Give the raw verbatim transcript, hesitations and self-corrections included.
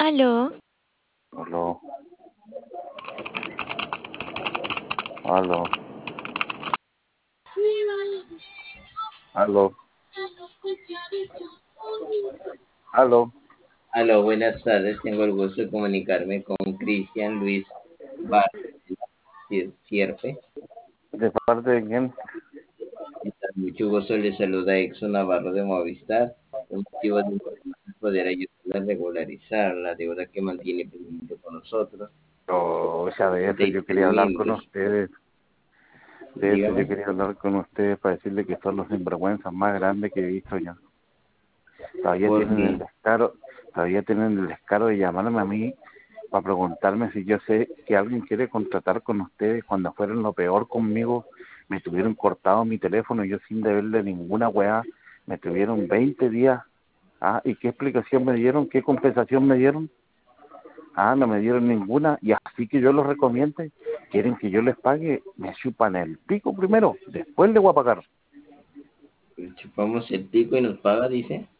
Aló, Aló, aló, aló, aló. Aló, buenas tardes. Tengo el gusto de comunicarme con Cristian Luis Vargas Sierpe. ¿De parte de quién? Y con mucho gusto le saluda Exxon Navarro de Movistar. El motivo de mi llamada es poder ayudarle a regularizar la deuda que mantiene pendiente con nosotros. Oh, ya de eso setenta yo y tres quería hablar con miembros. ustedes. De eso yo Dígame. quería hablar con ustedes para decirle que son los sinvergüenzas más grandes que he visto yo. Todavía tienen el Porque, descaro, todavía tienen el descaro de llamarme a mí para preguntarme si yo sé que alguien quiere contratar con ustedes cuando fueron lo peor conmigo. Me tuvieron cortado mi teléfono y yo sin deberle ninguna weá. Me tuvieron veinte días. Ah, ¿y qué explicación me dieron? ¿Qué compensación me dieron? Ah, no me dieron ninguna. Y así que yo los recomiende, quieren que yo les pague, me chupan el pico primero, después les voy a pagar. chupamos el pico y nos paga, dice.